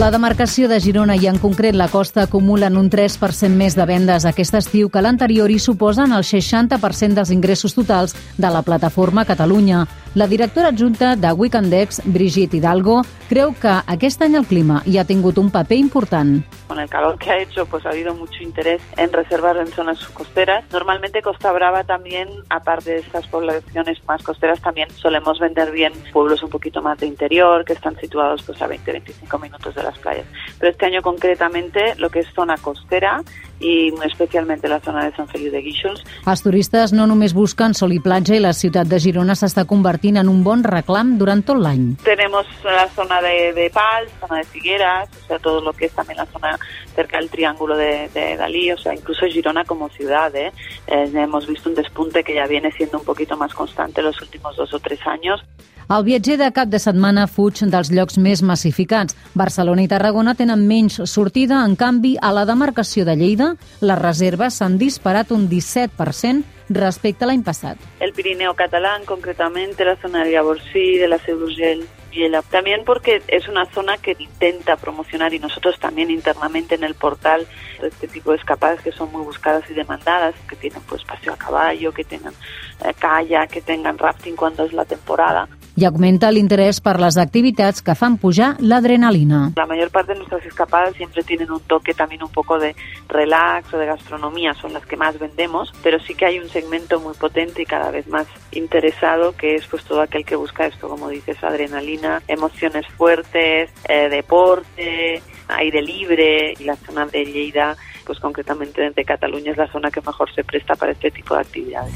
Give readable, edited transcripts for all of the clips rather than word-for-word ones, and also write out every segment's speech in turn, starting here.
La demarcació de Girona i en concret la costa acumulen un 3% més de vendes aquest estiu que l'anterior i suposen el 60% dels ingressos totals de la plataforma Catalunya. La directora adjunta de Weekendex, Brigitte Hidalgo, creu que aquest any el clima hi ha tingut un paper important. Con el calor que ha hecho, pues ha habido mucho interés en reservar en zonas costeras. Normalmente Costa Brava también, aparte de estas poblaciones más costeras, también solemos vender bien pueblos un poquito más de interior, que están situados pues a 20-25 minutos de las playas. Pero este año concretamente lo que es zona costera i especialment la zona de Sant Feliu de Guíxols. Els turistes no només busquen sol i platja i la ciutat de Girona s'està convertint en un bon reclam durant tot l'any. Tenemos la zona de Pals, zona de Figueras, o sea, todo lo que es también la zona cerca del Triángulo de Dalí, o sea, incluso Girona como ciudad, hemos visto un despunte que ya viene siendo un poquito más constante los últimos 2 o 3 años. El viatger de cap de setmana fuig dels llocs més massificats. Barcelona i Tarragona tenen menys sortida, en canvi, a la demarcació de Lleida, les reserves s'han disparat un 17% respecte a l'any passat. El Pirineo catalán, concretamente la zona de Llavorsí, de la Seu d'Urgell, también porque es una zona que intenta promocionar y nosotros también internamente en el portal este tipo de escapadas que son muy buscadas y demandadas, que tienen pues paseo a caballo, que tengan kayak, que tengan rafting cuando es la temporada. I augmenta l'interès per les activitats que fan pujar l'adrenalina. La mayor parte de nuestras escapadas siempre tienen un toque también un poco de relax o de gastronomía, son las que más vendemos, pero sí que hay un segmento muy potente y cada vez más interesado, que es pues todo aquel que busca esto, como dices, adrenalina, emociones fuertes, deporte, aire libre, y la zona de Lleida, pues concretamente de Cataluña, es la zona que mejor se presta para este tipo de actividades.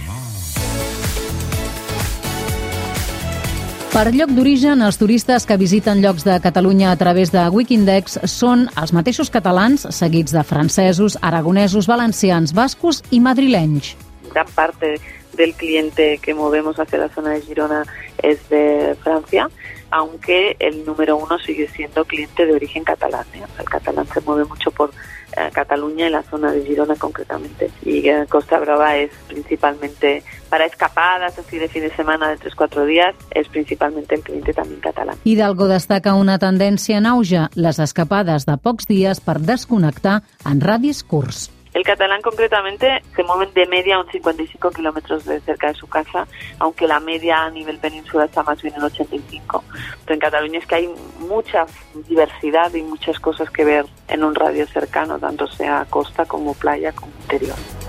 Per lloc d'origen, els turistes que visiten llocs de Catalunya a través de Weekendex són els mateixos catalans, seguits de francesos, aragonesos, valencians, bascos i madrilenys. Gran parte del cliente que movemos hacia la zona de Girona es de Francia, aunque el número 1 sigue siendo cliente de origen catalán. El catalán se mueve mucho por Cataluña y la zona de Girona concretamente. Y Costa Brava es principalmente para escapadas, así de fin de semana de 3-4 días, es principalmente el cliente también catalán. Hidalgo destaca una tendència en auge, les escapades de pocs dies per desconnectar en radis curts. El catalán concretamente se mueven de media a 55 kilómetros de cerca de su casa, aunque la media a nivel península está más bien en 85. Pero en Cataluña es que hay mucha diversidad y muchas cosas que ver en un radio cercano, tanto sea costa como playa como interior.